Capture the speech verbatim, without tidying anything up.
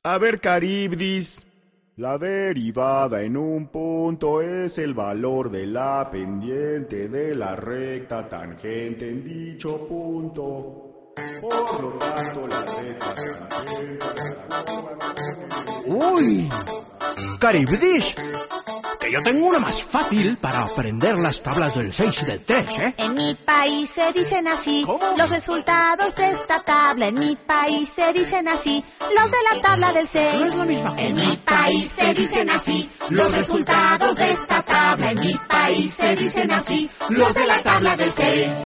A ver, Caribdis. La derivada en un punto es el valor de la pendiente de la recta tangente en dicho punto. Por lo tanto, la recta tangente... ¡Uy! Caribdis, que yo tengo una más fácil para aprender las tablas del seis y del tres, ¿eh? En mi país se dicen así. ¿Cómo? Los resultados de esta tabla. En mi país se dicen así. Los de la tabla del seis. No es la misma cosa. En mi país se dicen así. Los resultados de esta tabla. En mi país se dicen así. Los de la tabla del seis.